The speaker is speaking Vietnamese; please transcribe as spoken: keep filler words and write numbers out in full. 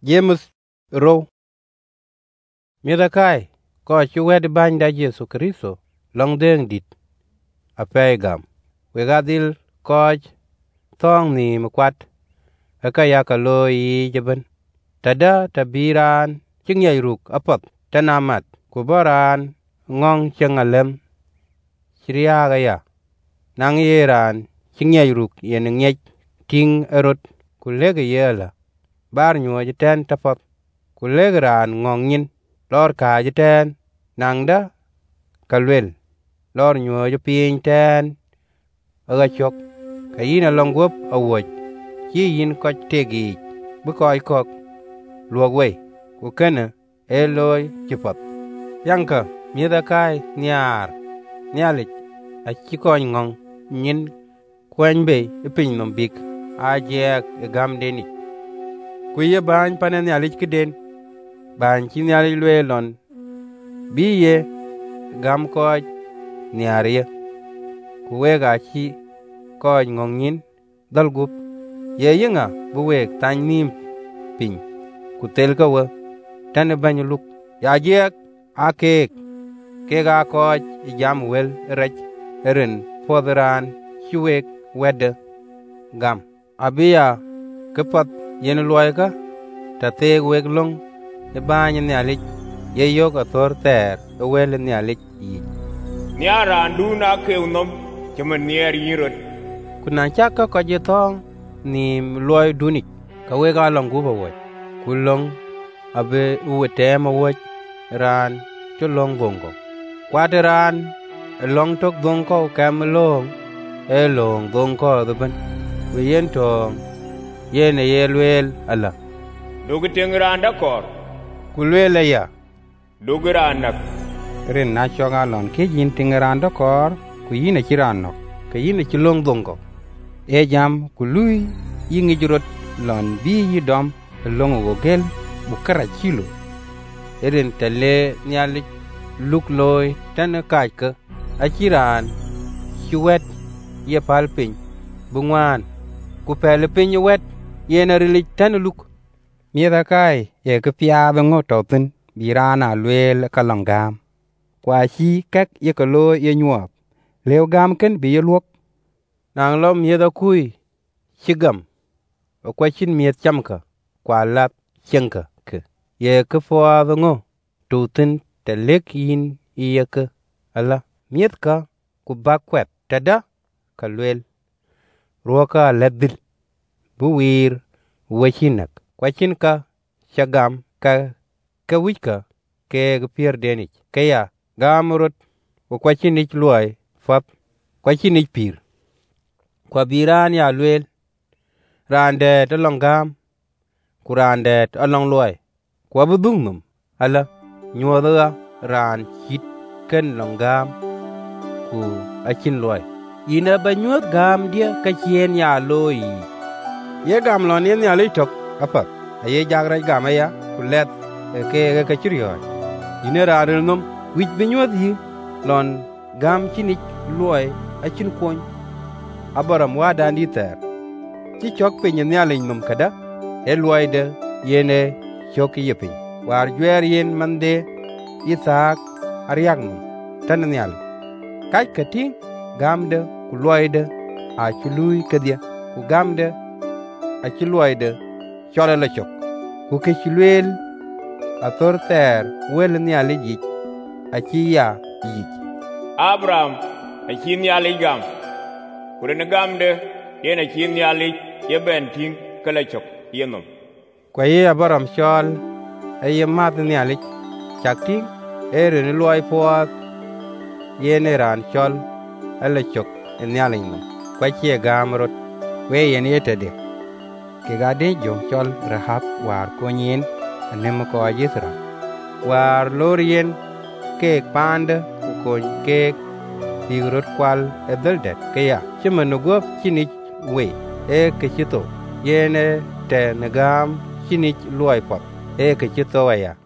James ro Mira kai ko chuwed banda Jesu Kristo long deng dit apegam we gadil ko thong ni mkwat aka yakalo yi jeben tada tabiran chingyai ruk apat tanamat kubaran ngong chengalem chiriaga ya nang yeran chingyai ruk yen ngej ting erot kulega yela bar nyuwa jiten tapat kulegeran ngong nyin lor ka jiten nangda kalwel lor nyuwa jipin ten aga chok kayina longwop awoj chi yin koch tegi bukoy kok luogwe kukene eloy chipat yanka mieda kai niar nialich achikoy ngong nyin kwenbe ipin nombik ajek gam deni kuye bany pane nialich kiden bany chi nialich lwelon biye gam koch niarie kuwega chi koch ngong nyin dalgup ye yinga buwek tany nim piny kutel kawa tane banyuluk ya jek akek kega koch jam wel rech erin podran chiwek wedde gam abia kepat yen loyka tate weg long e bany ne alik ye yoga thor ter wel ne alik yi niara nduna ke unom chama niar yirot kuna chaka ko je thong ni loy dunik ka we ga long guba wo kulong abe uwete ma wo ran chulong bongo kwadran long tok bongo kam long e long bongo doben we yen tong yen ye lwel ala dogu tengranda kor kulwela ya doguranak ren na choga lon ke yin tingranda kor ku yina kirano ke yina chulong bongo e jam kului yingi jurot lon bi yidom longo gogel bukara kilo eren tale nyali luk loy tan kajka achiran chiwet ye palpin bungwan ku pele pin wet yena rilik tan luk mieda kai ye ke pia bengo topin birana lwel kalongam kwa chi kak ye ko lo ye nyuap lew gam ken bi ye luok nang lo mieda kui chigam o kwachin miet chamka kwa lat chenka ke ye ke fo ngo tutin te lek yin ye ke ala miet ka ku bakwet tada kalwel ruoka ledil buwir wachinak kwachin ka chagam ka ka wika ke pier denich kaya gamrot o kwachin ich loy fat kwachin ich pir kwa biran ya lwel rande to longam kurande to long loy kwa budungum ala nyoda ran hit ken longam ku achin loy ina banyot gam dia ka chien ya loy ye gam lon yen ya litok apa aye jagra gam ya kulet ke ke chiriyo ina raril nom wich banyot yi lon gam chinik loy achin kon abaram wada nditer ci chok pe nyen yale num kada e loyde yene chok yepin war jwer yen mande isak ariak num tan nyal kaj kati gamde ku loyde a chului kadia ku gamde a ci loyde chole la chok ku ke chulel a torter wel nyale ji a ci ya yi Abraham a chin yale gam kurene gamde yena chin yale ye ben ting kala chok yenom kwa ye abaram chol ye mat ni alik chakti ere ni loy po ye ne ran chol ala chok ni alin kwa che gamrot we yen yetede ke gade jo chol rahab war konyin anem ko yisra war lorien ke pande ko ke digrot kwal edeldet ke ya chimano gop chinich we e ke chito yene te nagam chinich loy pot e ke chito ya